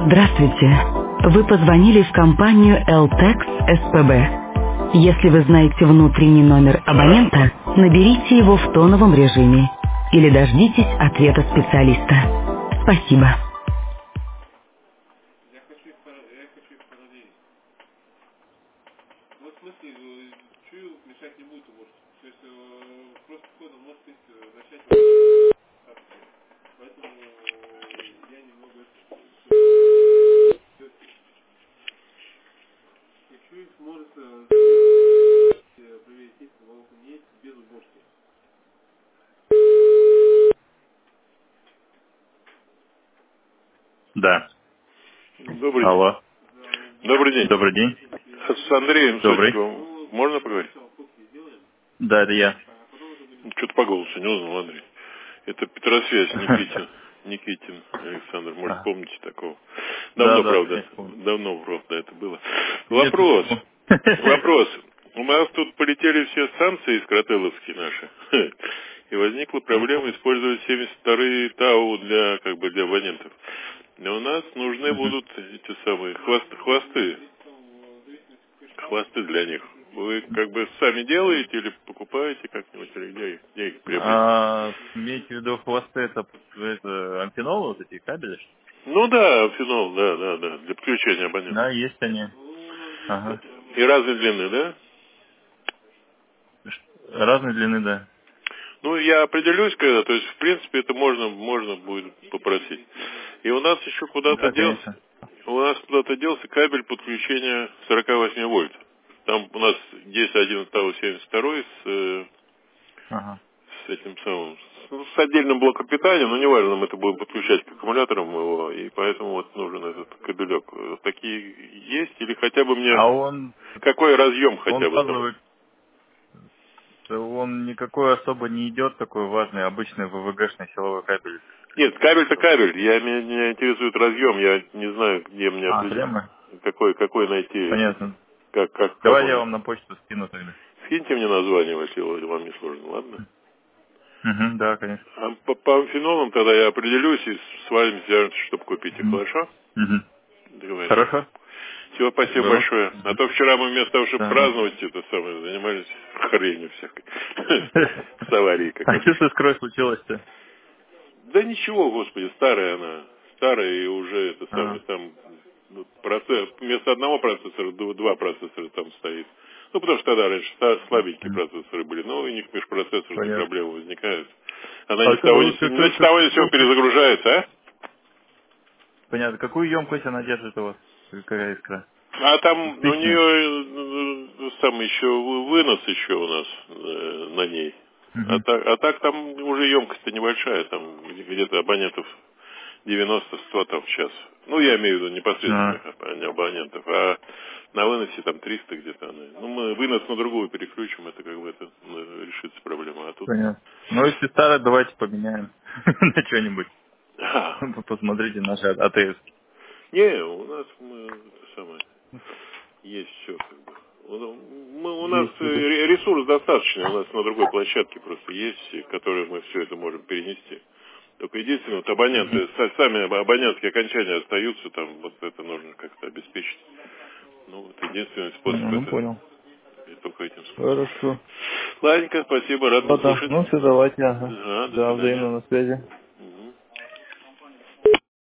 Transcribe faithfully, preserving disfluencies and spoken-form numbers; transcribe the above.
Здравствуйте. Вы позвонили в компанию Элтекс СПБ. Если вы знаете внутренний номер абонента, наберите его в тоновом режиме или дождитесь ответа специалиста. Спасибо. Да. Добрый день. Алло. Добрый день. Добрый день. С Андреем Добрый. Сотниковым можно поговорить? Да, это я. Что-то по голосу не узнал, Андрей. Это Петросвязь Никитин. Никитин Александр. Может, А, помните такого? Да, Давно, да, правда. конечно, помню. Давно, правда, это было. Нет, Вопрос. почему? Вопрос. У нас тут полетели все станции скротеловские наши. И возникла проблема использовать семьдесят вторые ТАУ для, как бы, для абонентов. Но у нас нужны Мгм. будут эти самые хвосты, хвосты. Хвосты для них. Вы как бы сами делаете или покупаете как-нибудь, или где их, где их приобрести? А, имеете в виду хвосты, это, это амфинолы, вот эти кабели? Что ли? Ну да, фенол, да, да, да, для подключения абонента. Да, есть они. Ага. И разной длины, да? Ш- Разной длины, да. Ну, я определюсь когда, то есть, в принципе, это можно, можно будет попросить. И у нас еще куда-то Да, делся, конечно. у нас куда-то делся кабель подключения сорок восемь вольт. Там у нас есть один ТАУ семьдесят два с, э, Ага. с этим самым, с, ну, с отдельным блоком питания, но неважно, мы это будем подключать к аккумуляторам его, и поэтому вот нужен этот кабелек. Вот такие есть, или хотя бы мне, А он, какой разъем он хотя бы там? базовый, он никакой особо не идет, такой важный, обычный ВВГшный силовой кабель. Нет, кабель-то кабель. Я, меня, меня интересует разъем. Я не знаю, где мне А, определить, клеммы? какой, какой найти этот, Понятно. как, как, как Давайте я он. вам на почту скину тогда. Скиньте мне название, если вам не сложно, ладно? Угу, да, конечно. А по, по амфинолам тогда я определюсь и с вами свяжемся, чтобы купить их, Мгм. хорошо? Мгм. Договорились. Хорошо. Всего спасибо Добро. большое. А то вчера мы вместо того, чтобы Да. праздновать это самое, занимались хренью всякой. С аварией А какой-то. что с искрой случилось-то? Да ничего, господи, старая она. Старая и уже это самое, А, там ну, процесс, вместо одного процессора д- два процессора там стоит. Ну, потому что тогда раньше ста- слабенькие м, процессоры были, но у них межпроцессорные понятно. проблемы возникают. Она ни А с ка- того ни вот с, ни какая, с как того ни с сего емкость? перезагружается, а? Понятно. Какую емкость она держит у вас? Какая искра? А там у Двухтысячная? нее сам еще вы- вынос еще у нас э, на ней. А Угу. так, а так там уже емкость-то небольшая, там где- где-то абонентов девяносто-сто там в час. Ну, я имею в виду непосредственных А, аб- а не абонентов. А на выносе там триста где-то. она. Ну, мы вынос на другую переключим, это как бы это ну, решится проблема. А тут... понятно. Ну, если старая, давайте поменяем на что-нибудь. А, Посмотрите наши АТС. не, у нас мы, это самое, есть все как бы. У, мы- у нас Есть э, это. ре- ресурс достаточный, у нас на другой площадке просто есть, в которой мы все это можем перенести. Только единственное, вот абоненты, са- сами аб- абонентские окончания остаются, там вот это нужно как-то обеспечить. Ну, вот единственный способ Ну, это, понял. и только этим способом. Хорошо. Ладненько, спасибо, рад был Ладно, слушать. ну все, давайте, ага. Да, до Да, свидания. взаимно на связи.